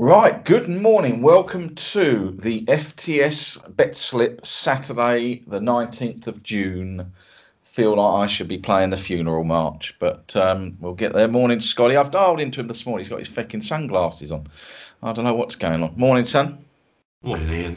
Right, good morning. Welcome to the FTS Bet Slip Saturday, the 19th of June. Feel like I should be playing the funeral march, but we'll get there. Morning, Scotty. I've dialed into him this morning. He's got his fucking sunglasses on. I don't know what's going on. Morning, son. Morning, Ian.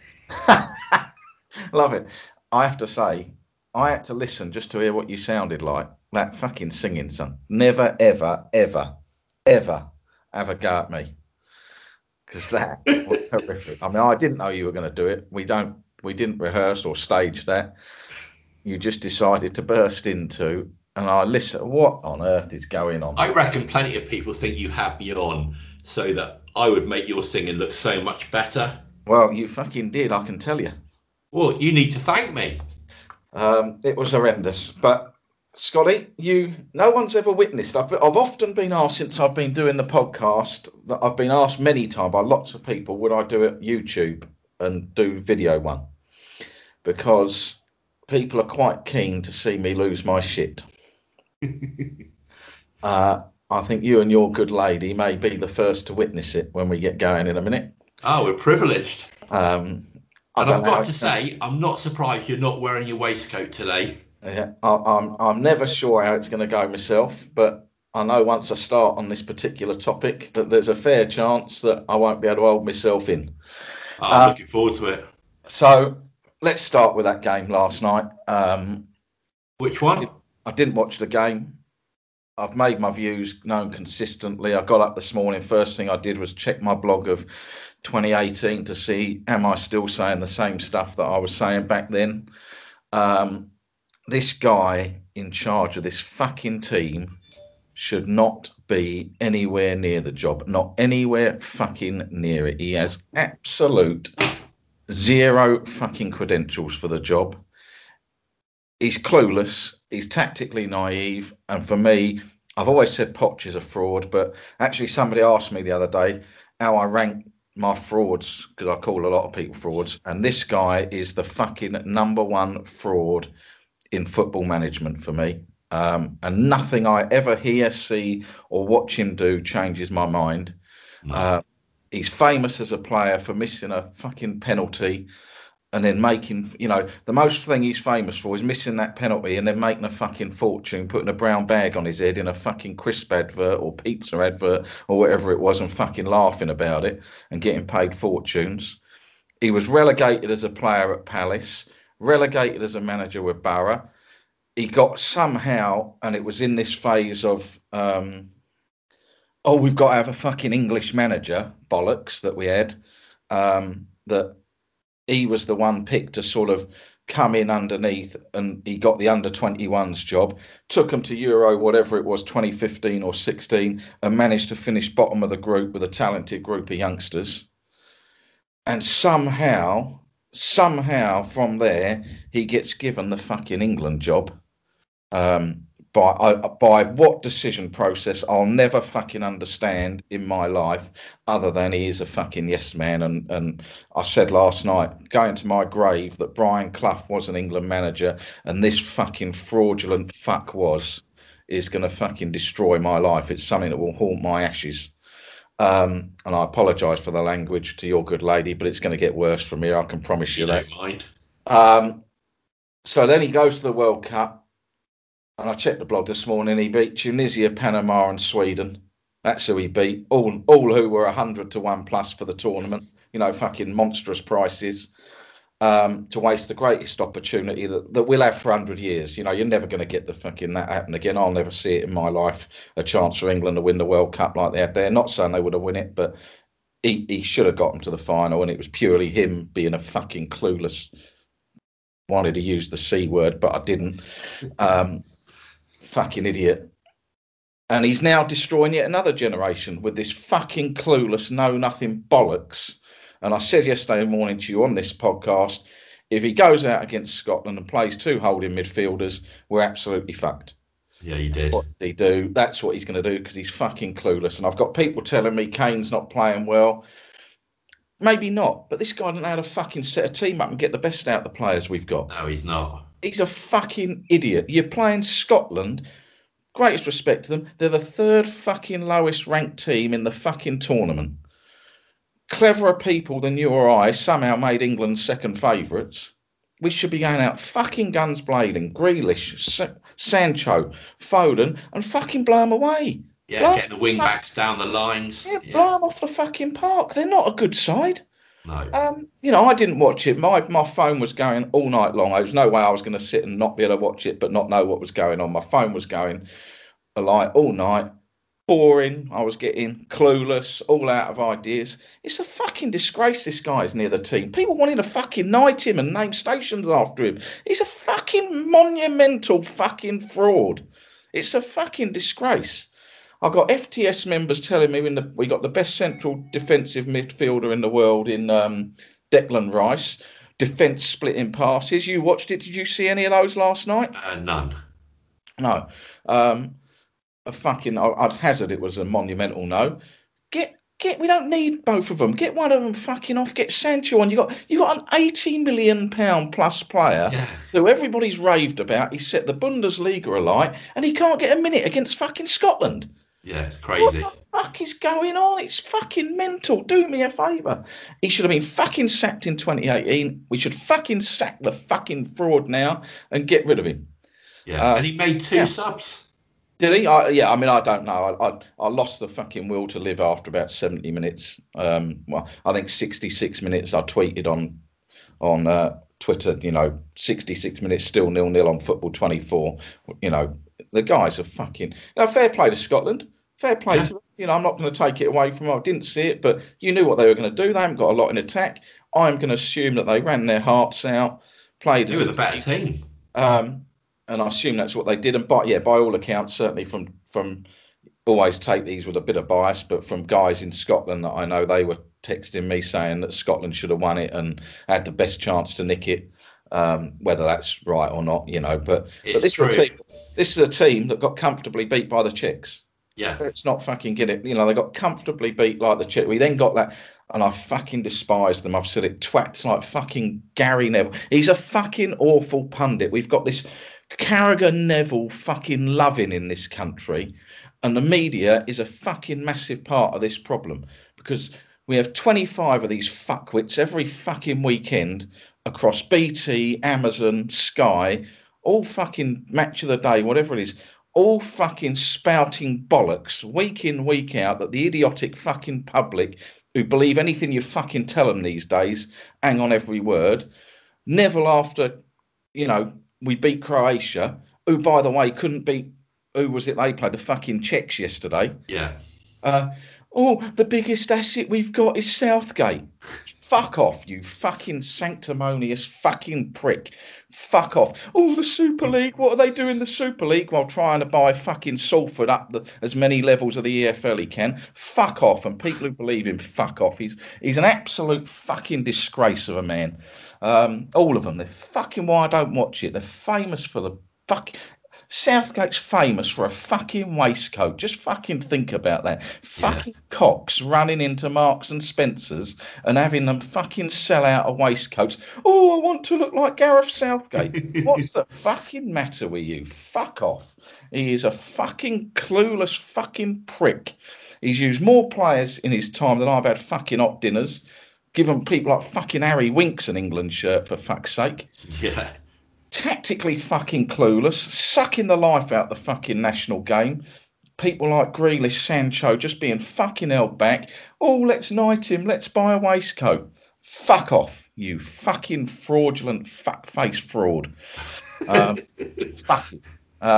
Love it. I have to say, I had to listen just to hear what you sounded like. That fucking singing, son. Never, ever, ever, ever have a go at me. Because that was horrific. I mean, I didn't know you were going to do it. We didn't rehearse or stage that. You just decided to burst into, and I listen. What on earth is going on? I reckon plenty of people think you had me on so that I would make your singing look so much better. Well, you fucking did. I can tell you. Well, you need to thank me. It was horrendous. But Scotty, no one's ever witnessed. I've often been asked since I've been doing the podcast that I've been asked many times by lots of people, would I do it YouTube and do video one? Because people are quite keen to see me lose my shit. I think you and your good lady may be the first to witness it when we get going in a minute. Oh, we're privileged. Um, I And don't I've know how got it's to going. say, I'm not surprised you're not wearing your waistcoat today. Yeah, I'm never sure how it's going to go myself, but I know once I start on this particular topic that there's a fair chance that I won't be able to hold myself in. Oh, I'm Uh, looking forward to it. so let's start with that game last night. Which I, one? did, I didn't watch the game. I've made my views known consistently. I got up this morning. First thing I did was check my blog of 2018 to see am I still saying the same stuff that I was saying back then. Um, this guy in charge of this fucking team should not be anywhere near the job. Not anywhere fucking near it. He has absolute zero fucking credentials for the job. He's clueless. He's tactically naive. And for me, I've always said Poch is a fraud, but actually, somebody asked me the other day how I rank my frauds because I call a lot of people frauds. And this guy is the fucking number one fraud in football management for me. And nothing I ever hear, see, or watch him do changes my mind. No. Uh, he's famous as a player for missing a fucking penalty and then making, the most thing he's famous for is missing that penalty and then making a fucking fortune, putting a brown bag on his head in a fucking crisp advert or pizza advert or whatever it was and fucking laughing about it and getting paid fortunes. He was relegated as a player at Palace, relegated as a manager with Borough. He got somehow, and it was in this phase of, oh, we've got to have a fucking English manager bollocks that we had. That he was the one picked to sort of come in underneath, and he got the under 21s job, took them to Euro, whatever it was, 2015 or 16, and managed to finish bottom of the group with a talented group of youngsters. And somehow from there, he gets given the fucking England job. Um, by what decision process I'll never fucking understand in my life, other than he is a fucking yes man. And I said last night, going to my grave, that Brian Clough was an England manager, and this fucking fraudulent fuck is going to fucking destroy my life. It's something that will haunt my ashes. And I apologise for the language to your good lady, but it's going to get worse from here. I can promise You you that. don't mind. Um, so then he goes to the World Cup. And I checked the blog this morning. He beat Tunisia, Panama, and Sweden. That's who he beat. All who were 100 to 1 plus for the tournament. Fucking monstrous prices. To waste the greatest opportunity that we'll have for 100 years. You're never going to get the fucking that happen again. I'll never see it in my life. A chance for England to win the World Cup like they had there. Not saying they would have won it, but he should have got them to the final, and it was purely him being a fucking clueless. Wanted to use the C word, but I didn't. Um, Fucking idiot. And he's now destroying yet another generation with this fucking clueless, know nothing bollocks. And I said yesterday morning to you on this podcast, if he goes out against Scotland and plays two holding midfielders, we're absolutely fucked. Yeah, you did. What did he do? That's what he's going to do because he's fucking clueless. And I've got people telling me Kane's not playing well. Maybe not, but this guy doesn't know how to fucking set a team up and get the best out of the players we've got. No, he's not. He's a fucking idiot. You're playing Scotland. Greatest respect to them. They're the third fucking lowest ranked team in the fucking tournament. cleverer people than you or I somehow made England second favourites, we should be going out fucking guns blazing. Grealish, Sancho, Foden, and fucking blow them away. Yeah, Blow, getting the wing backs down the lines. yeah, Yeah, blow them off the fucking park. They're not a good side. no. I didn't watch it. My phone was going all night long. There was no way I was going to sit and not be able to watch it, but not know what was going on. My phone was going like all night, boring. I was getting clueless, all out of ideas. It's a fucking disgrace this guy's near the team. People wanting to fucking knight him and name stations after him. He's a fucking monumental fucking fraud. It's a fucking disgrace. I got FTS members telling me we got the best central defensive midfielder in the world in Declan Rice. Defence splitting passes. You watched it? Did you see any of those last night? None. No. Um, a fucking. I'd hazard it was a monumental no. Get. We don't need both of them. Get one of them fucking off. Get Sancho on. You got an £80 million plus player Yeah, who everybody's raved about. He set the Bundesliga alight, and he can't get a minute against fucking Scotland. yeah, it's What crazy. the fuck is going on? It's fucking mental. Do me a favour. He should have been fucking sacked in 2018. We should fucking sack the fucking fraud now and get rid of him. Yeah, Uh, and he made two yeah. subs. Did he? Yeah, I mean, I don't know. I lost the fucking will to live after about 70 minutes. Well, I think 66 minutes I tweeted on Twitter, 66 minutes still 0-0 on Football 24. You know, the guys are fucking. Fair play to Scotland. Fair play Yeah, to them. I'm not going to take it away from them. I didn't see it, but you knew what they were going to do. They haven't got a lot in attack. I'm going to assume that they ran their hearts out, played they as were a the better team. team. Um, and I assume that's what they did. And by all accounts, certainly from always take these with a bit of bias, but from guys in Scotland that I know, they were texting me saying that Scotland should have won it and had the best chance to nick it. Whether that's right or not, but It's this is a true. team. This is a team that got comfortably beat by the Czechs. Yeah, Let's not fucking get it. They got comfortably beat like the Czechs. We then got that, and I fucking despise them. I've said it. Twats like fucking Gary Neville. He's a fucking awful pundit. We've got this Carragher Neville fucking loving in this country, and the media is a fucking massive part of this problem because we have 25 of these fuckwits every fucking weekend across BT, Amazon, Sky, all fucking match of the day, whatever it is, all fucking spouting bollocks week in, week out that the idiotic fucking public who believe anything you fucking tell them these days hang on every word. Neville, after, we beat Croatia, who, by the way, couldn't beat, who was it they played? The fucking Czechs yesterday. yeah, Uh, oh, the biggest asset we've got is Southgate. Fuck off, you fucking sanctimonious fucking prick. Fuck off. Oh, the Super League. What are they doing in the Super League while trying to buy fucking Salford up as many levels of the EFL he can? Fuck off. And people who believe him, fuck off. He's an absolute fucking disgrace of a man. All of them. They're fucking why I don't watch it. They're famous for the fuck. Southgate's famous for a fucking waistcoat. Just fucking think about that. yeah. Fucking cocks running into Marks and Spencers and having them fucking sell out of waistcoats. Oh, I want to look like Gareth Southgate. What's the fucking matter with you? Fuck off. He is a fucking clueless fucking prick. He's used more players in his time than I've had fucking op dinners. Given people like fucking Harry Winks an England shirt, for fuck's sake. Yeah, Tactically fucking clueless, sucking the life out the fucking national game. People like Grealish, Sancho just being fucking held back. Oh, let's knight him. Let's buy a waistcoat. Fuck off, you fucking fraudulent fuck-face fraud. Fuck it.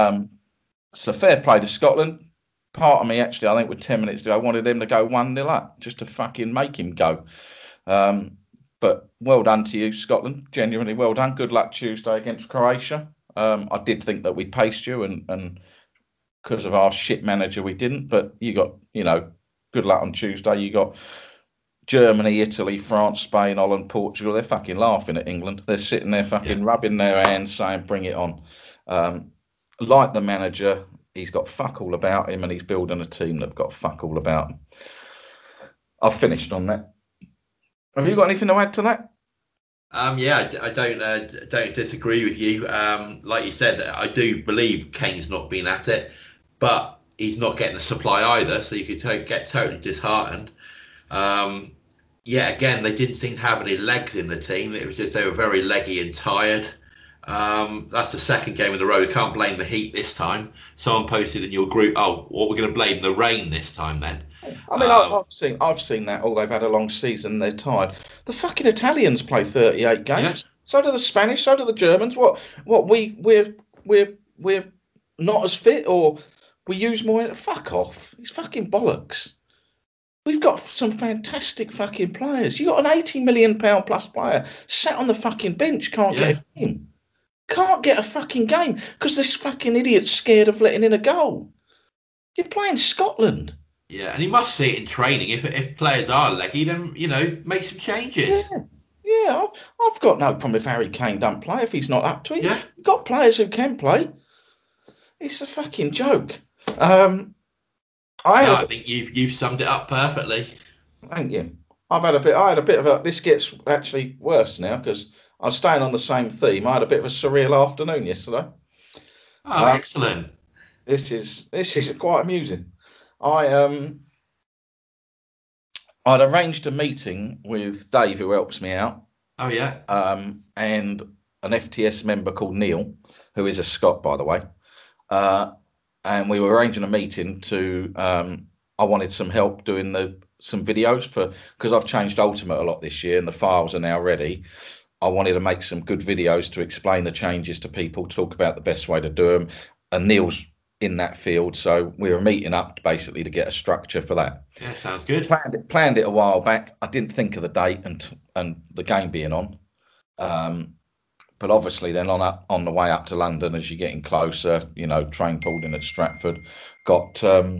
So fair play to Scotland. Part of me, actually, I think with 10 minutes to go, I wanted them to go 1-0 up just to fucking make him go. Um, but well done to you, Scotland. Genuinely well done. Good luck Tuesday against Croatia. I did think that we paced you, and because of our shit manager, we didn't. But you got, good luck on Tuesday. You got Germany, Italy, France, Spain, Holland, Portugal. They're fucking laughing at England. They're sitting there yeah, fucking rubbing their hands, saying, "Bring it on." Um, like the manager, he's got fuck all about him, and he's building a team that've got fuck all about him. I've finished on that. Have you got anything to add to that? yeah. I don't disagree with you. Like you said, I do believe Kane's not been at it, but he's not getting the supply either. So you could get totally disheartened. Um, Yeah, again, they didn't seem to have any legs in the team. It was just they were very leggy and tired. That's the second game in a row. We can't blame the heat this time. Someone posted in your group, "Oh, what we're going to blame the rain this time then?" I mean, Um, I've seen that. Oh, they've had a long season. They're tired. The fucking Italians play 38 yeah, games. So do the Spanish. So do the Germans. What we're not as fit, or we use more. Fuck off. It's fucking bollocks. We've got some fantastic fucking players. You got an 80 million pound plus player sat on the fucking bench, can't get yeah, a game. Can't get a fucking game because this fucking idiot's scared of letting in a goal. You're playing Scotland. yeah. And you must see it in training. If players are leggy, then make some Yeah, changes. yeah. I've got no problem if Harry Kane don't play if he's not up to it. Yeah, You've got players who can play. It's a fucking joke. Um, I had no, a I bit. think you've summed it up perfectly. Thank you. I've had a bit. I had a bit of a. This gets actually worse now because I was staying on the same theme. I had a bit of a surreal afternoon yesterday. Oh, Um, excellent. this is quite amusing. I I'd arranged a meeting with Dave, who helps me out, Oh, yeah, and an FTS member called Neil, who is a Scot, by the way. Uh, and we were arranging a meeting to. I wanted some help doing some videos for because I've changed Ultimate a lot this year, and the files are now ready. I wanted to make some good videos to explain the changes to people, talk about the best way to do them. And Neil's in that field, so we were meeting up basically to get a structure for that. yeah, sounds good. Planned it a while back. I didn't think of the date and the game being on. Um, but obviously, then on the way up to London, as you're getting closer, train pulled in at Stratford, got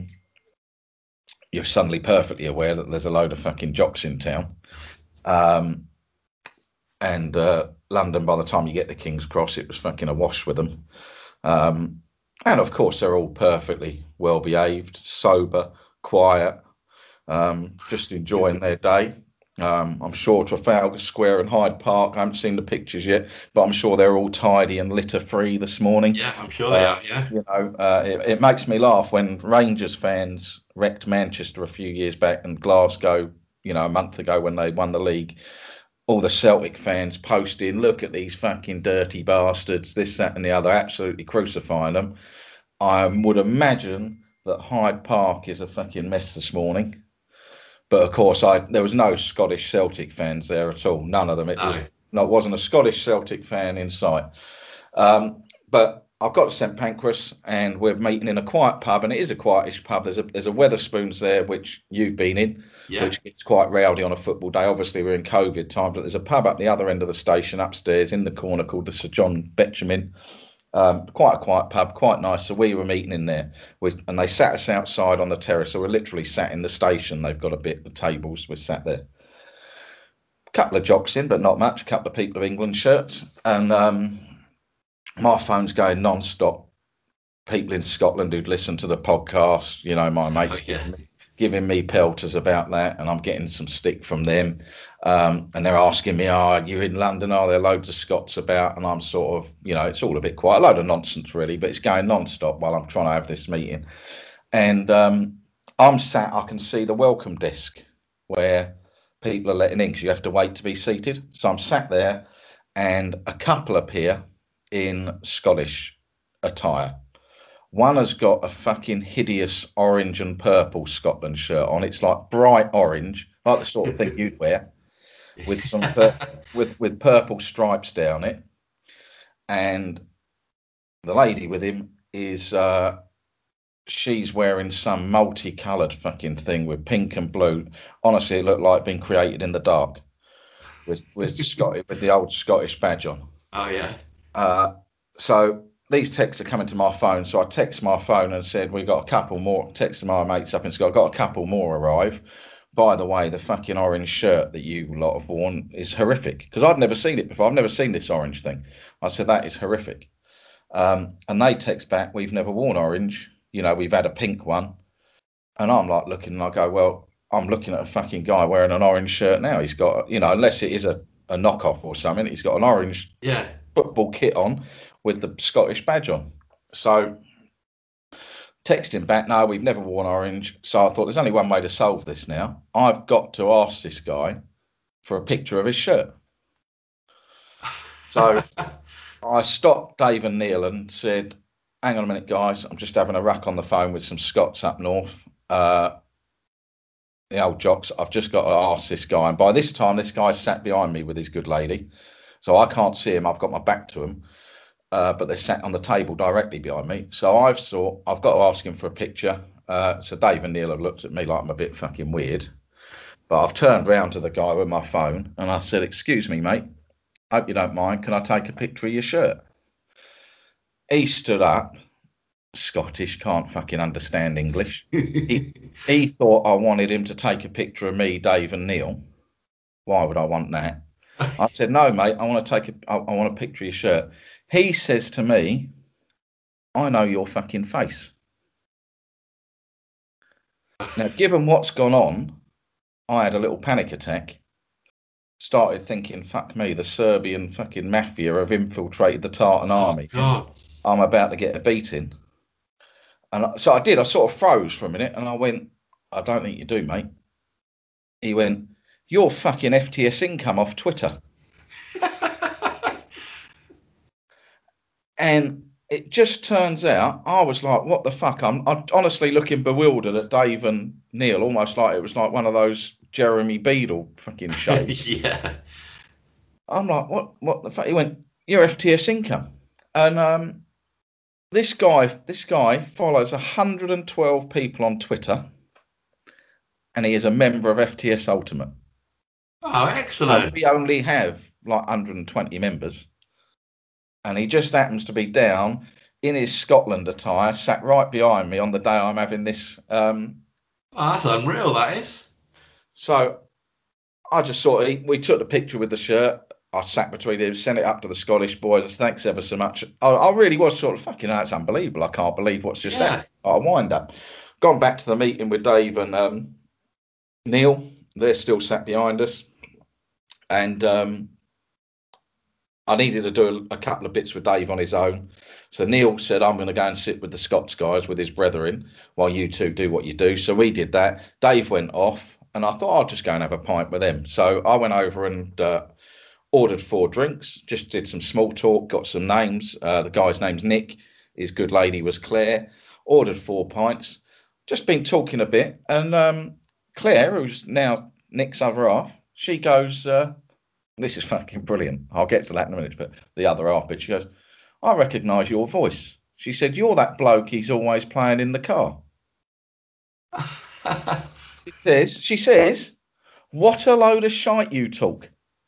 you're suddenly perfectly aware that there's a load of fucking jocks in town. Um, and London, by the time you get to King's Cross, it was fucking awash with them. Um, and of course, they're all perfectly well behaved, sober, quiet, just enjoying their day. I'm sure Trafalgar Square and Hyde Park, I haven't seen the pictures yet, but I'm sure they're all tidy and litter free this morning. Yeah, I'm sure they are. Yeah, It makes me laugh when Rangers fans wrecked Manchester a few years back and Glasgow, a month ago when they won the league. All the Celtic fans posting, look at these fucking dirty bastards, this, that, and the other, absolutely crucifying them. I would imagine that Hyde Park is a fucking mess this morning. But of course, there was no Scottish Celtic fans there at all. None of them. It was no, no, it wasn't a Scottish Celtic fan in sight. But I've got to St Pancras, and we're meeting in a quiet pub, and it is a quietish pub. There's a Weatherspoons there, which you've been in, yeah, which gets quite rowdy on a football day. Obviously, we're in COVID time, but there's a pub up the other end of the station, upstairs in the corner, called the Sir John Betjeman. Quite a quiet pub, quite nice. So we were meeting in there, and they sat us outside on the terrace. So we're literally sat in the station. They've got a bit of tables. We're sat there. A couple of jocks in, but not much. A couple of people of England shirts, and my phone's going non-stop. People in Scotland who'd listen to the podcast, my oh mates yeah, giving me pelters about that, and I'm getting some stick from them. And they're asking me, "Are you in London? Are there loads of Scots about?" And I'm sort of, it's all a bit quiet, a load of nonsense really, but it's going non-stop while I'm trying to have this meeting. And I'm sat, I can see the welcome desk where people are letting in because you have to wait to be seated. So I'm sat there, and a couple appear in Scottish attire. One has got a fucking hideous orange and purple Scotland shirt on. It's like bright orange, like the sort of thing you'd wear, with some with purple stripes down it. And the lady with him is she's wearing some multicoloured fucking thing with pink and blue. Honestly, it looked like being created in the dark with the old Scottish badge on. oh yeah, Uh, so these texts are coming to my phone. So I text my phone and said, we got a couple more. Texted my mates up and said, got a couple more arrive. By the way, the fucking orange shirt that you lot have worn is horrific because I'd never seen it before. I've never seen this orange thing. I said, that is horrific. And they text back, we've never worn orange. We've had a pink one. And I'm like looking and I go, well, I'm looking at a fucking guy wearing an orange shirt now. He's got, unless it is a knockoff or something, he's got an orange yeah. football kit on with the Scottish badge on. So texting back, no, we've never worn orange. So I thought there's only one way to solve this now. I've got to ask this guy. for a picture of his shirt. So I stopped Dave and Neil and said, hang on a minute, guys. I'm just having a rack on the phone with some Scots up north. The old jocks. I've just got to ask this guy. And by this time, this guy's sat behind me with his good lady. So I can't see him. I've got my back to him. But they're sat on the table directly behind me. So I've got to ask him for a picture. So Dave and Neil have looked at me like I'm a bit fucking weird. But I've turned round to the guy with my phone and I said, excuse me, mate. Hope you don't mind. Can I take a picture of your shirt? He stood up, Scottish, can't fucking understand English. He thought I wanted him to take a picture of me, Dave, and Neil. Why would I want that? I said, no, mate, I want a picture of your shirt. He says to me, I know your fucking face. Now, given what's gone on, I had a little panic attack. Started thinking, fuck me, the Serbian fucking mafia have infiltrated the Tartan Oh army and God. I'm about to get a beating. And so I did. I sort of froze for a minute and I went, I don't think you do, mate. He went, you're fucking FTS income off Twitter. And it just turns out I was like, what the fuck? I'm honestly looking bewildered at Dave and Neil, almost like it was like one of those Jeremy Beadle fucking shows. Yeah. I'm like, what the fuck? He went, you're FTS income. And this guy follows 112 people on Twitter and he is a member of FTS Ultimate. Oh, excellent. We only have like 120 members. And he just happens to be down in his Scotland attire, sat right behind me on the day I'm having this. Oh, that's unreal, that is. So I just we took the picture with the shirt. I sat between him, sent it up to the Scottish boys. Thanks ever so much. I really was sort of fucking, that's unbelievable. I can't believe what's just happened. Yeah. I wind up. Gone back to the meeting with Dave and Neil. They're still sat behind us. And I needed to do a couple of bits with Dave on his own. So Neil said, I'm going to go and sit with the Scots guys, with his brethren, while you two do what you do. So we did that. Dave went off, and I thought I'll just go and have a pint with him. So I went over and ordered 4 drinks, just did some small talk, got some names. The guy's name's Nick. His good lady was Claire. Ordered 4 pints. Just been talking a bit. And Claire, who's now Nick's other half, she goes, this is fucking brilliant. I'll get to that in a minute, but the other half bit, she goes, I recognise your voice. She said, you're that bloke he's always playing in the car. She says, what a load of shite you talk.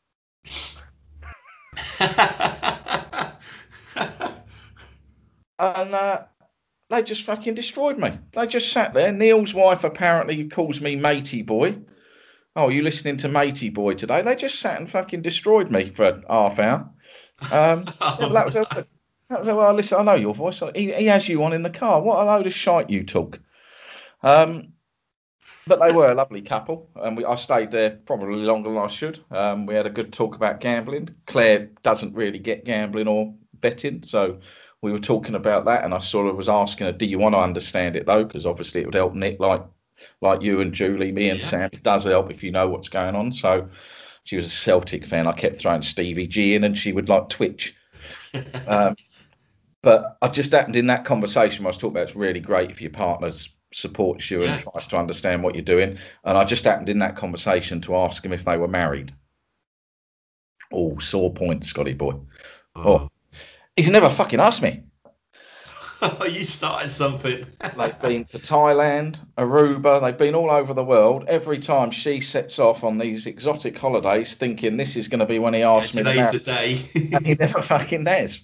And they just fucking destroyed me. They just sat there. Neil's wife apparently calls me matey boy. Oh, are you listening to matey boy today? They just sat and fucking destroyed me for a half hour. Yeah, but Oh, that was a, well, listen, I know your voice. He has you on in the car. What a load of shite you talk. Um, but they were a lovely couple, and I stayed there probably longer than I should. We had a good talk about gambling. Claire doesn't really get gambling or betting, so we were talking about that, and I sort of was asking her, "Do you want to understand it though? Because obviously it would help Nick, like you and Julie, me and yeah. Sam. It does help if you know what's going on." So she was a Celtic fan. I kept throwing Stevie G in, and she would like twitch. Um, But I just happened in that conversation I was talking about, it's really great if your partner supports you and Yeah. tries to understand what you're doing. And I just happened in that conversation to ask him if they were married. Oh, sore point, Scotty boy. Oh, Oh. he's never fucking asked me. You started something. They've been to Thailand, Aruba, they've been all over the world. Every time she sets off on these exotic holidays, thinking this is going to be when he Yeah, asks me to today's marry, the day. and he never fucking does.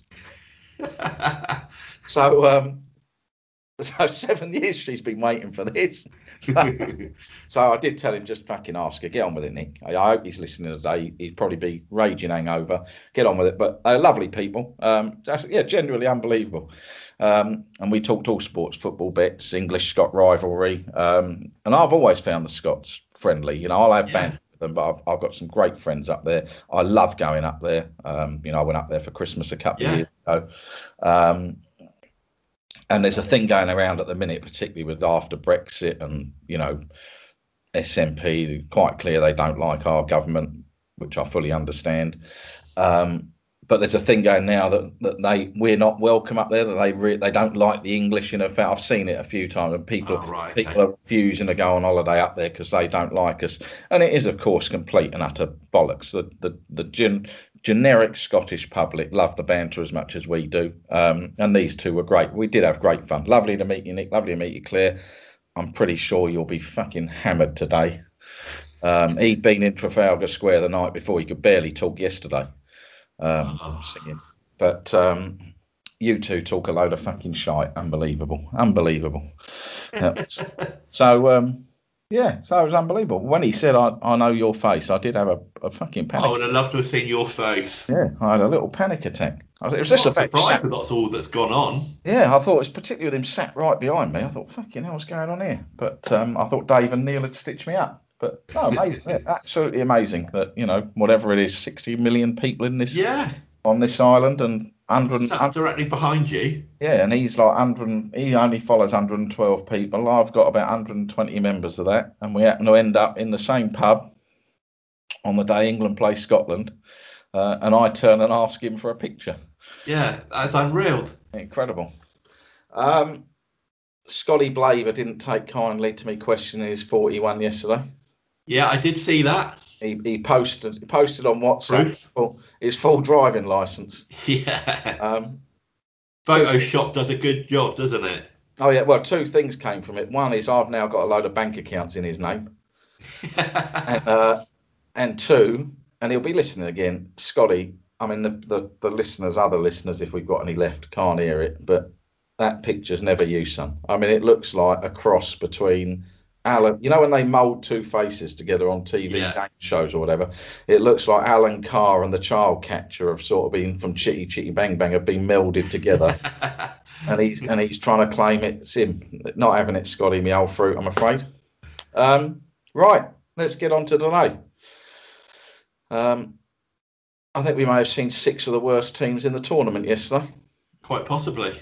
So, so 7 years she's been waiting for this. So I did tell him, just fucking ask her, get on with it, Nick. I hope he's listening today. He'd probably be raging hangover. Get on with it. But lovely people. Yeah, genuinely unbelievable. And we talked all sports, football bets, English Scot rivalry. And I've always found the Scots friendly. I'll have Yeah. banter with them, but I've got some great friends up there. I love going up there. I went up there for Christmas a couple of Yeah. years ago. Um, and there's a thing going around at the minute, particularly with after Brexit and SNP, quite clear they don't like our government. which I fully understand. But there's a thing going now that we're not welcome up there. That they don't like the English. In fact, I've seen it a few times, and people are refusing to go on holiday up there because they don't like us. And it is, of course, complete and utter bollocks. The generic Scottish public love the banter as much as we do. And these two were great. We did have great fun. Lovely to meet you, Nick. Lovely to meet you, Claire. I'm pretty sure you'll be fucking hammered today. He'd been in Trafalgar Square the night before. He could barely talk yesterday. Singing. But you two talk a load of fucking shite. Unbelievable. So yeah, so it was unbelievable. When he said, I know your face, I did have a fucking panic. I would have loved to have seen your face. Yeah, I had a little panic attack. It was just a surprise, but that's all that's gone on. Yeah, I thought it was particularly with him sat right behind me. I thought, fucking hell, what's going on here? But I thought Dave and Neil had stitched me up. But no, amazing, yeah, absolutely amazing that, whatever it is, 60 million people in this on this island and sat directly behind you. Yeah, and he's like 100. He only follows 112 people. I've got about 120 members of that, and we happen to end up in the same pub on the day England play Scotland, and I turn and ask him for a picture. Yeah, that's unreal. Incredible. Scotty Blaver didn't take kindly to me questioning his 41 yesterday. Yeah, I did see that. He posted on WhatsApp his full driving license. Yeah. Photoshop does a good job, doesn't it? Oh yeah. Well, two things came from it. One is I've now got a load of bank accounts in his name, and two, and he'll be listening again, Scotty. I mean, the listeners, other listeners, if we've got any left, can't hear it, but that picture's never you, son. I mean, it looks like a cross between Alan. You know when they mould two faces together on TV game shows or whatever? It looks like Alan Carr and the child catcher have sort of been from Chitty Chitty Bang Bang have been melded together. And he's trying to claim it's him. Not having it, Scotty, me old fruit, I'm afraid. Right, let's get on to today. I think we may have seen 6 of the worst teams in the tournament yesterday. Quite possibly.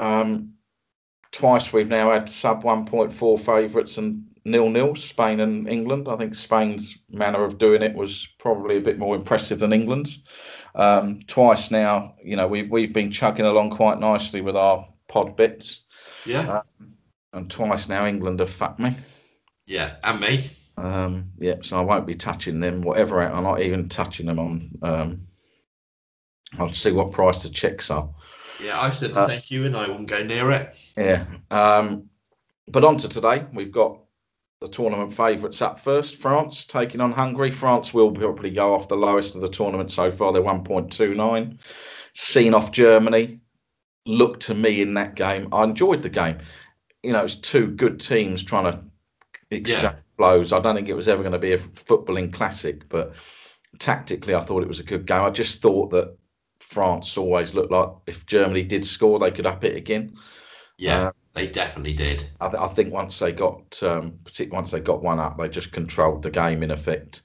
Twice we've now had sub 1.4 favourites and 0-0, Spain and England. I think Spain's manner of doing it was probably a bit more impressive than England's. Twice now, we've been chugging along quite nicely with our pod bits. Yeah. And twice now England have fucked me. Yeah, and me. So I won't be touching them. Whatever, I'm not even touching them on. I'll see what price the checks are. Yeah, I've said the same to you, and I won't go near it. Yeah. But on to today, we've got the tournament favourites up first. France taking on Hungary. France will probably go off the lowest of the tournament so far. They're 1.29. Seen off Germany. Look to me in that game. I enjoyed the game. It's two good teams trying to exchange blows. I don't think it was ever going to be a footballing classic, but tactically, I thought it was a good game. I just thought that France always looked like if Germany did score, they could up it again. Yeah, they definitely did. I think once they got, particularly once they got one up, they just controlled the game in effect.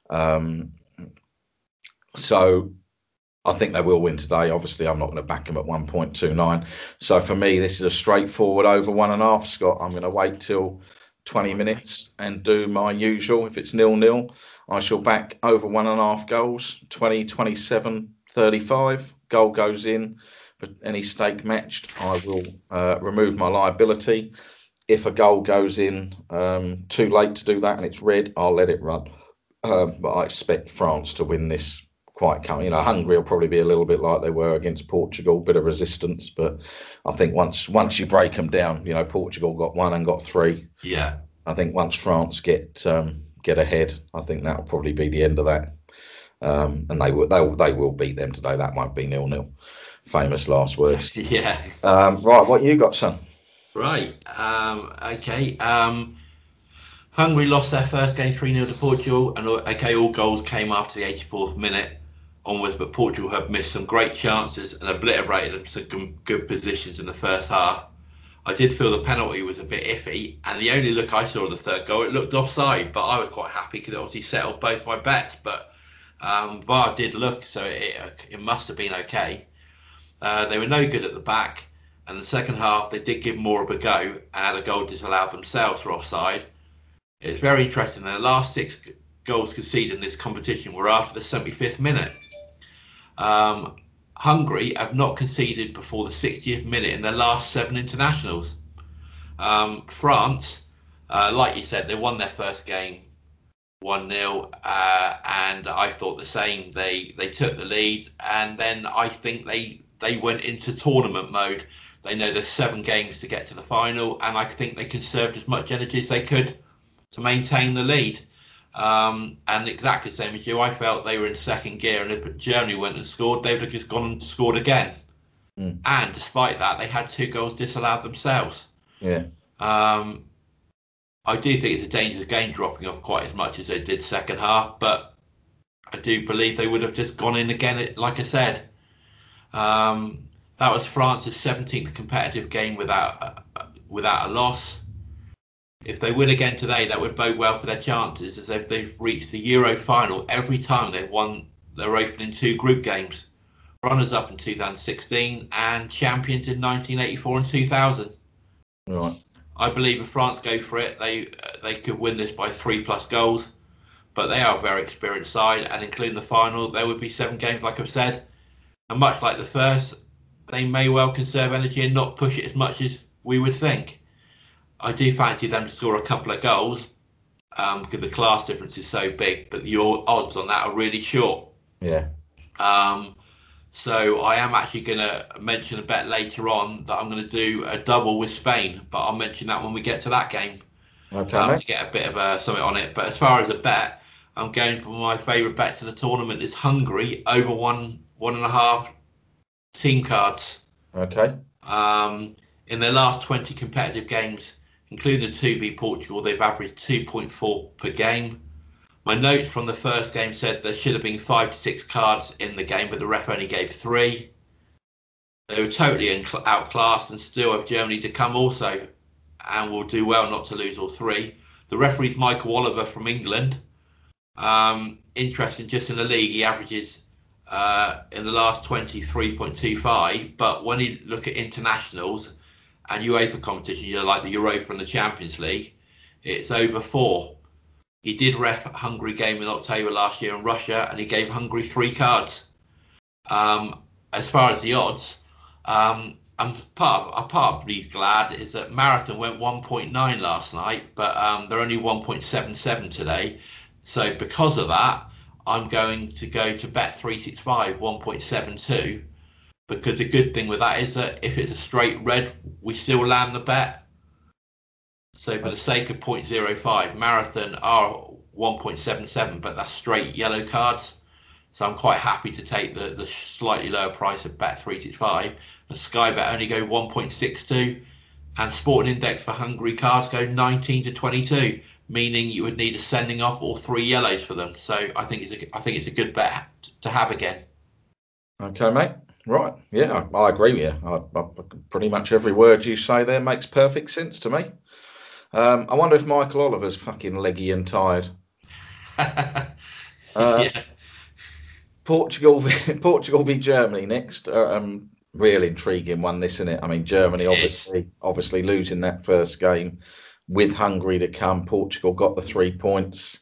So I think they will win today. Obviously, I'm not going to back them at 1.29. So for me, this is a straightforward over 1.5, Scott. I'm going to wait till 20 minutes and do my usual. If it's 0-0, I shall back over 1.5 goals, 20, 27, 35. Goal goes in. But any stake matched, I will remove my liability. If a goal goes in too late to do that and it's red, I'll let it run. But I expect France to win this quite coming. Hungary will probably be a little bit like they were against Portugal, bit of resistance. But I think once you break them down, Portugal got 1 and got 3. Yeah. I think once France get ahead, I think that'll probably be the end of that. And they will beat them today. That won't be 0-0. Famous last words. Yeah. Right, what you got, son? Right. Okay. Hungary lost their first game 3-0 to Portugal, and all goals came after the 84th minute onwards, but Portugal have missed some great chances and obliterated them to some good positions in the first half. I did feel the penalty was a bit iffy, and the only look I saw of the third goal, it looked offside, but I was quite happy because it obviously settled both my bets. But VAR did look, so it must have been okay. They were no good at the back, and the second half they did give more of a go and had a goal disallowed themselves for offside. It's very interesting. In the last goals conceded in this competition were after the 75th minute. Hungary have not conceded before the 60th minute in their last 7 internationals. France, like you said, they won their first game 1-0, and I thought the same. They took the lead, and then I think they went into tournament mode. They know there's 7 games to get to the final, and I think they conserved as much energy as they could to maintain the lead. And exactly the same as you, I felt they were in second gear, and if Germany went and scored, they would have just gone and scored again. And despite that, they had 2 goals disallowed themselves. Yeah. I do think it's a dangerous game dropping off quite as much as they did second half, but I do believe they would have just gone in again, like I said. That was France's 17th competitive game without a loss. If they win again today, that would bode well for their chances, as if they've reached the Euro final every time they've won their opening 2 group games. Runners-up in 2016 and champions in 1984 and 2000. Right. I believe if France go for it, they could win this by 3+ goals. But they are a very experienced side, and including the final, there would be 7 games, like I've said. And much like the first, they may well conserve energy and not push it as much as we would think. I do fancy them to score a couple of goals, because the class difference is so big, but your odds on that are really short. Yeah. So I am actually going to mention a bet later on that I'm going to do a double with Spain, but I'll mention that when we get to that game, Okay, mate. to get a bit of something on it. But as far as a bet, I'm going for my favourite bets of the tournament is Hungary over 1.5 team cards. Okay. In their last 20 competitive games, including the 2 v Portugal, they've averaged 2.4 per game. My notes from the first game said there should have been 5 to 6 cards in the game, but the ref only gave 3. They were totally outclassed and still have Germany to come also, and will do well not to lose all 3. The referee's Michael Oliver from England. Interesting, just in the league, he averages in the last 23.25, but when you look at internationals and UEFA competition, like the Europa and the Champions League, it's over 4. He did ref a Hungary game in October last year in Russia, and he gave Hungary 3 cards. As far as the odds, I'm partly glad is that Marathon went 1.9 last night, but they're only 1.77 today. So because of that, I'm going to go to Bet365 1.72, because the good thing with that is that if it's a straight red, we still land the bet. So for the sake of 0.05, Marathon are 1.77, but that's straight yellow cards. So I'm quite happy to take the slightly lower price of Bet365. And Sky Bet only go 1.62, and Sporting Index for Hungary cards go 19 to 22, meaning you would need a sending off or 3 yellows for them. So I think it's a good bet to have again. Okay, mate. Right. Yeah, I agree with you. Pretty much every word you say there makes perfect sense to me. I wonder if Michael Oliver's fucking leggy and tired. Yeah. Portugal, Portugal v Germany next. Real intriguing one, this, isn't it? I mean, Germany obviously losing that first game with Hungary to come. Portugal got the 3 points.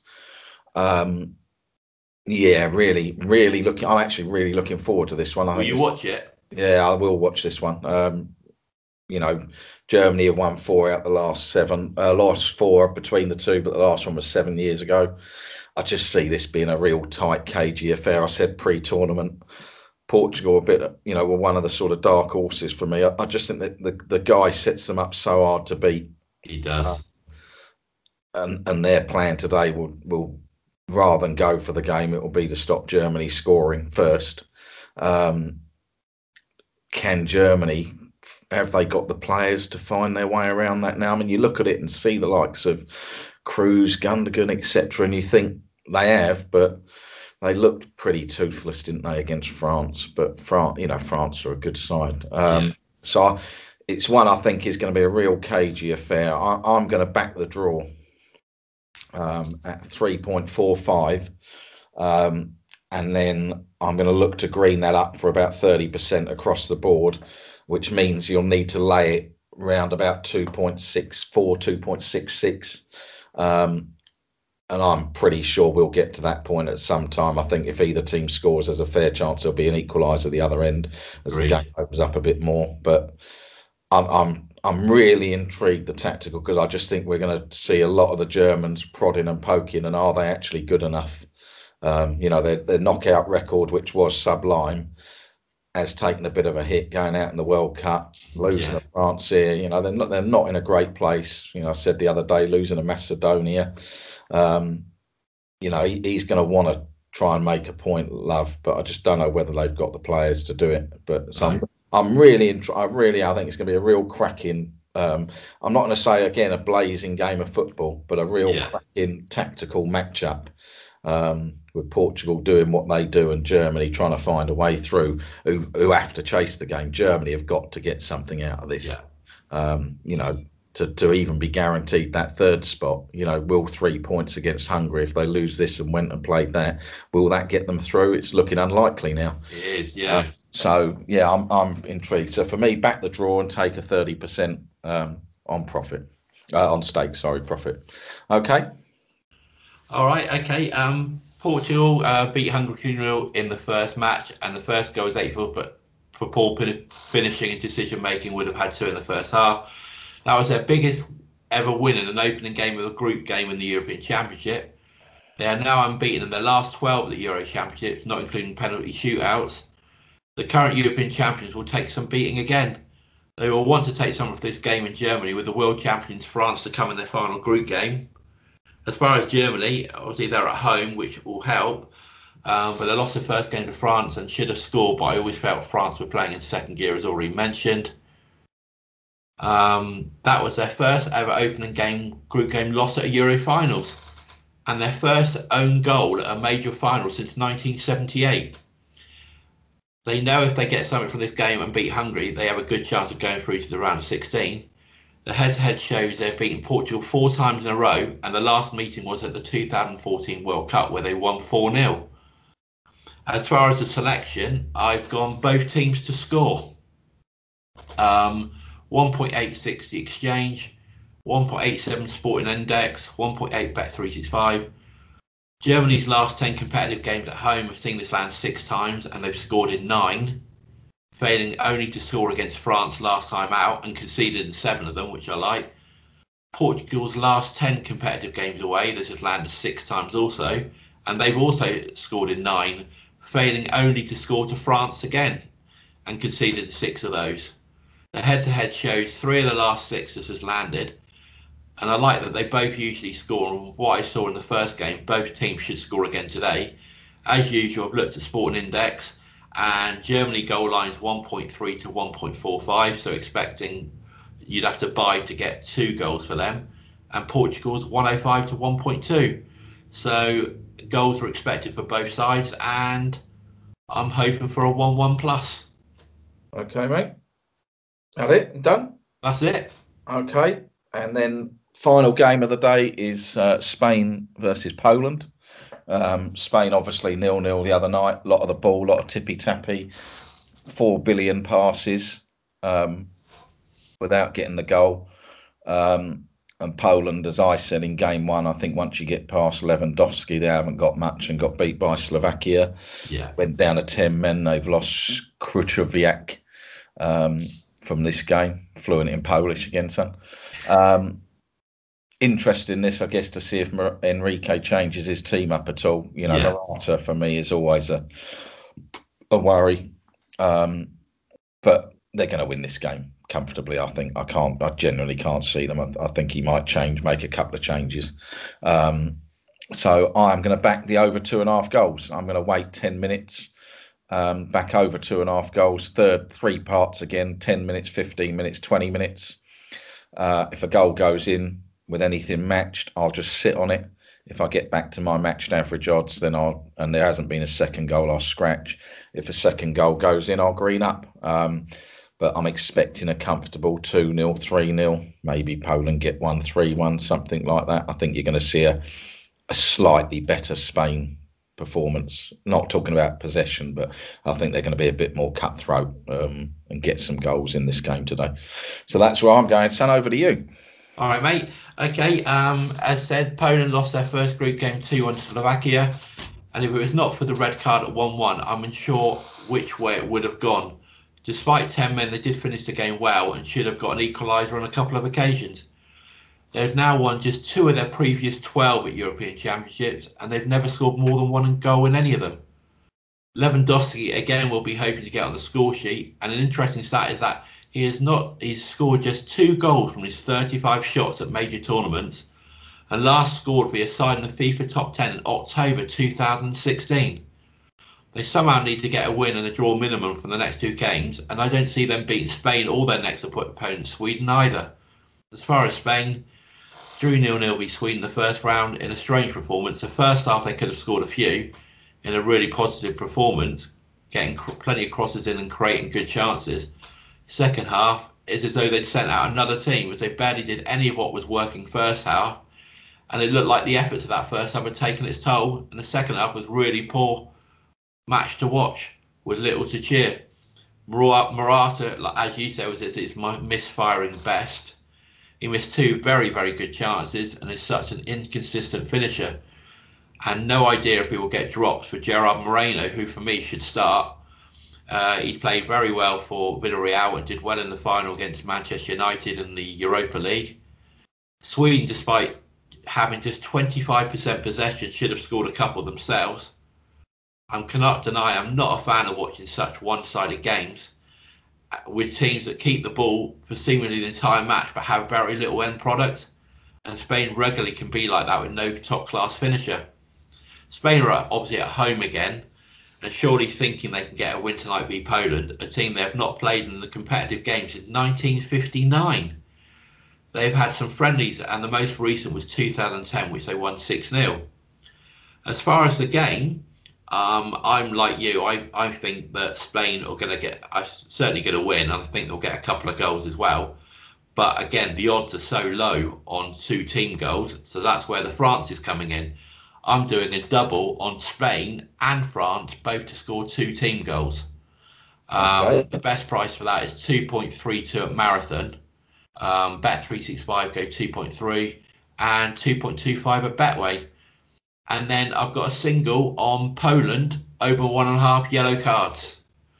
Yeah, really looking. I'm actually really looking forward to this one. Will you watch it? Yeah, I will watch this one. You know, Germany have won 4 out the last 7, last 4 between the 2, but the last one was 7 years ago. I just see this being a real tight, cagey affair. I said pre-tournament, Portugal a bit, were one of the sort of dark horses for me. I just think that the guy sets them up so hard to beat. He does. And their plan today will rather than go for the game, it will be to stop Germany scoring first. Can Germany, have they got the players to find their way around that now? I mean, you look at it and see the likes of Cruz, Gundogan, etc., and you think they have, but they looked pretty toothless, didn't they, against France? But France are a good side. So it's one I think is going to be a real cagey affair. I'm going to back the draw at 3.45. And then I'm going to look to green that up for about 30% across the board, which means you'll need to lay it round about 2.64, 2.66. and I'm pretty sure we'll get to that point at some time. I think if either team scores, there's a fair chance there'll be an equaliser at the other end as the game Agreed. opens up a bit more. But I'm really intrigued the tactical, because I just think we're going to see a lot of the Germans prodding and poking, and are they actually good enough? Their knockout record, which was sublime, has taken a bit of a hit going out in the World Cup, losing Yeah. to France here. They're not in a great place. I said the other day, losing to Macedonia. Um, he's going to want to try and make a point, love, but I just don't know whether they've got the players to do it. But so No. I'm really, I think it's going to be a real cracking. I'm not going to say again a blazing game of football, but a real Yeah. cracking tactical matchup. With Portugal doing what they do and Germany trying to find a way through, who have to chase the game. Germany have got to get something out of this. Yeah. Um, you know, to even be guaranteed that third spot. Will 3 points against Hungary, if they lose this and went and played that, will that get them through? It's looking unlikely now. It is. Yeah. So yeah, I'm intrigued. So for me, back the draw and take a 30% on profit, on stake. Sorry, profit. Okay. All right. Okay. Portugal beat Hungary 2-0 in the first match, and the first goal was 8-4, but for poor finishing and decision making, would have had two in the first half. That was their biggest ever win in an opening game of a group game in the European Championship. They are now unbeaten in their last 12 at the Euro Championships, not including penalty shootouts. The current European champions will take some beating again. They will want to take some of this game in Germany, with the world champions France to come in their final group game. As far as Germany, obviously they're at home, which will help. But they lost the first game to France and should have scored, but I always felt France were playing in second gear, as already mentioned. That was their first ever opening game, group game loss at a Euro finals, and their first own goal at a major final since 1978. They know if they get something from this game and beat Hungary, they have a good chance of going through to the round of 16. The head-to-head shows they've beaten Portugal 4 times in a row, and the last meeting was at the 2014 World Cup, where they won 4-0. As far as the selection, I've gone both teams to score. 1.86 the exchange, 1.87 Sporting Index, 1.8 Bet365. Germany's last 10 competitive games at home have seen this land 6 times, and they've scored in 9, failing only to score against France last time out and conceded in 7 of them, which I like. Portugal's last 10 competitive games away, this has landed 6 times also, and they've also scored in 9, failing only to score to France again and conceded in 6 of those. The head-to-head shows 3 of the last 6 this has landed, and I like that they both usually score. And what I saw in the first game, both teams should score again today. As usual, I've looked at Sporting Index, and Germany goal lines 1.3 to 1.45, so expecting you'd have to buy to get 2 goals for them. And Portugal's 105 to 1.2. So goals are expected for both sides, and I'm hoping for a 1-1 plus. Okay, mate. That it? Done? That's it. Okay. And then final game of the day is Spain versus Poland. Spain obviously 0-0 the other night. A lot of the ball, a lot of tippy tappy, 4 billion passes without getting the goal. And Poland, as I said in game one, I think once you get past Lewandowski, they haven't got much, and got beat by Slovakia. Yeah. Went down to 10 men. They've lost Kruchowiak from this game, fluent in Polish again, son. Um, Interest in this, I guess, to see if Enrique changes his team up at all. Yeah. Morata for me is always a worry, um, but they're going to win this game comfortably. I think. I generally can't see them. I think he might make a couple of changes. So I'm going to back the over 2.5 goals. I'm going to wait 10 minutes. Back over 2.5 goals. Three parts again. 10 minutes, 15 minutes, 20 minutes. If a goal goes in with anything matched, I'll just sit on it. If I get back to my matched average odds, and there hasn't been a second goal, I'll scratch. If a second goal goes in, I'll green up. But I'm expecting a comfortable 2-0, 3-0. Maybe Poland get 1-3-1, something like that. I think you're going to see a slightly better Spain performance. Not talking about possession, but I think they're going to be a bit more cutthroat and get some goals in this game today. So that's where I'm going. Son, over to you. All right, mate. Okay. As said, Poland lost their first group game 2-1 to Slovakia, and if it was not for the red card at 1-1, I'm unsure which way it would have gone. Despite 10 men, they did finish the game well and should have got an equaliser on a couple of occasions. They've now won just two of their previous 12 at European Championships, and they've never scored more than one goal in any of them. Lewandowski again will be hoping to get on the score sheet, and an interesting stat is that he's scored just 2 goals from his 35 shots at major tournaments, and last scored for his side in the FIFA top 10 in October 2016. They somehow need to get a win and a draw minimum from the next 2 games, and I don't see them beating Spain or their next opponent, Sweden, either. As far as Spain, drew 0-0 with Sweden the first round in a strange performance. The first half they could have scored a few in a really positive performance, getting plenty of crosses in and creating good chances. Second half is as though they'd sent out another team as they barely did any of what was working first half, and it looked like the efforts of that first half had taken its toll, and the second half was really poor match to watch with little to cheer. Morata, like, as you said, was its misfiring best. He missed two very, very good chances and is such an inconsistent finisher. And no idea if he will get drops for Gerard Moreno, who for me should start. He played very well for Villarreal and did well in the final against Manchester United in the Europa League. Sweden, despite having just 25% possession, should have scored a couple themselves. I cannot deny I'm not a fan of watching such one-sided games with teams that keep the ball for seemingly the entire match but have very little end product. And Spain regularly can be like that with no top-class finisher. Spain are obviously at home again, and surely thinking they can get a win tonight v Poland, a team they have not played in the competitive game since 1959. They've had some friendlies, and the most recent was 2010, which they won 6-0. As far as the game, I'm like you. I think that Spain are going to get, are certainly going to win, and I think they'll get a couple of goals as well. But again, the odds are so low on two team goals, so that's where the France is coming in. I'm doing a double on Spain and France, both to score two team goals. Okay. The best price for that is 2.32 at Marathon. Bet365 go 2.3 and 2.25 at Betway. And then I've got a single on Poland over 1.5 yellow cards.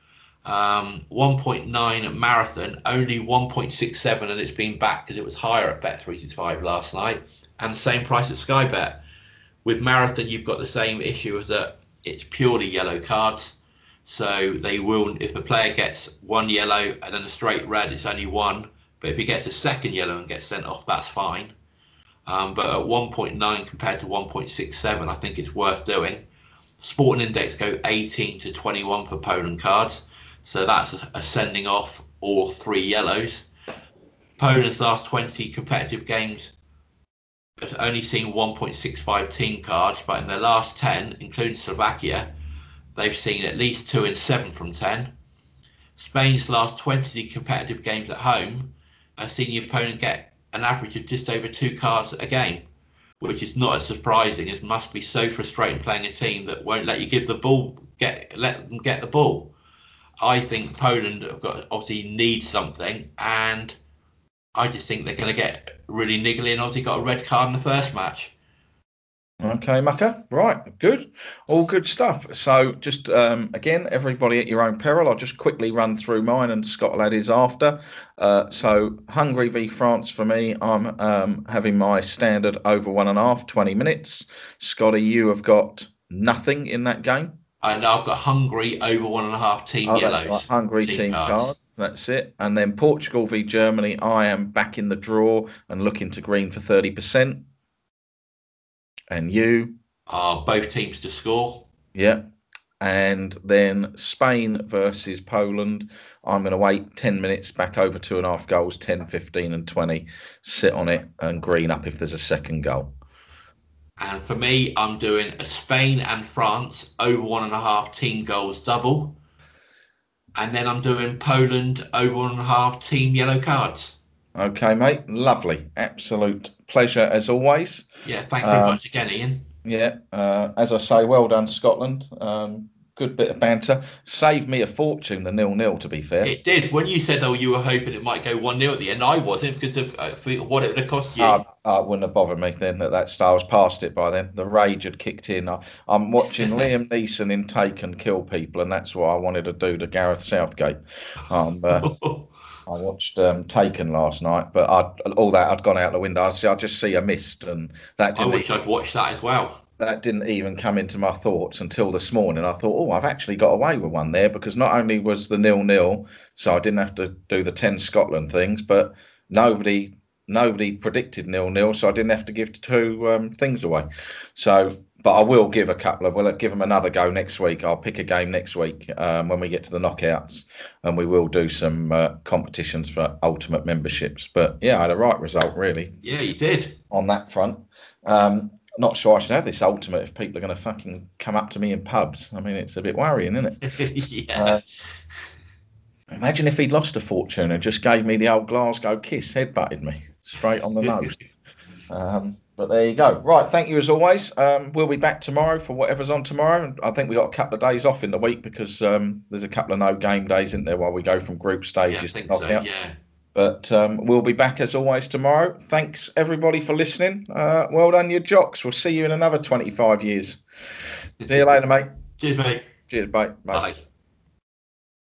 1.9 at Marathon, only 1.67, and it's been back because it was higher at Bet365 last night, and the same price at Sky Bet. With Marathon, you've got the same issue as that it's purely yellow cards. So they will, if a player gets one yellow and then a straight red, it's only one. But if he gets a second yellow and gets sent off, that's fine. But at 1.9 compared to 1.67, I think it's worth doing. Sporting Index go 18 to 21 for Poland cards. So that's a sending off or three yellows. Poland's last 20 competitive games have only seen 1.65 team cards, but in their last 10, including Slovakia, they've seen at least 2 and 7 from 10. Spain's last 20 competitive games at home have seen the opponent get an average of just over 2 cards a game, which is not as surprising. It must be so frustrating playing a team that won't let you give the ball, let them get the ball. I think Poland have got obviously need something, and I just think they're going to get really niggly and obviously got a red card in the first match. Okay, Mucker. Right, good. All good stuff. So, just again, everybody at your own peril. I'll just quickly run through mine and Scotland is after. So, Hungary v France for me. I'm having my standard over 1.5, 20 minutes. Scotty, you have got nothing in that game. And I've got Hungary over 1.5 team Oh, that's right. yellows, Hungary team team card. cards. That's it. And then Portugal v Germany. I am back in the draw and looking to green for 30%. And you? Are both teams to score. Yeah. And then Spain versus Poland. I'm going to wait 10 minutes, back over 2.5 goals, 10, 15, and 20. Sit on it and green up if there's a second goal. And for me, I'm doing a Spain and France over 1.5 team goals double. And then I'm doing Poland over 1.5 team yellow cards. Okay, mate. Lovely. Absolute pleasure as always. Yeah, thanks very Um, much again, Ian. yeah. As I say, well done, Scotland. Good bit of banter. Saved me a fortune, the 0-0, to be fair. It did. When you said, "Oh, you were hoping it might go 1-0 at the end," I wasn't because of what it would have cost you. It wouldn't have bothered me then at that stage. I was past it by then. The rage had kicked in. I'm watching Liam Neeson in Taken kill people, and that's what I wanted to do to Gareth Southgate. I watched Taken last night, but all that I'd gone out the window. I just see a mist, and that I didn't wish I'd watched that as well. that didn't even come into my thoughts until this morning. I thought, oh, I've actually got away with one there because not only was the 0-0, so I didn't have to do the 10 Scotland things, but nobody nobody predicted 0-0, so I didn't have to give two things away. So, but I will give a couple of. Well, give them another go next week. I'll pick a game next week when we get to the knockouts, and we will do some competitions for ultimate memberships. But yeah, I had a right result really Yeah, you did. on that front. Not sure I should have this ultimate if people are going to fucking come up to me in pubs. I mean, it's a bit worrying, isn't it? Yeah. Imagine if he'd lost a fortune and just gave me the old Glasgow kiss, headbutted me straight on the nose. But there you go. Right, thank you as always. We'll be back tomorrow for whatever's on tomorrow. And I think we got a couple of days off in the week because there's a couple of no game days, isn't there, while we go from group Yeah, I stages to think so. knockouts. Yeah. But we'll be back as always tomorrow. Thanks everybody for listening. Well done, you jocks. We'll see you in another 25 years. See you later, mate. Cheers, mate. Cheers, bye. Bye. Bye.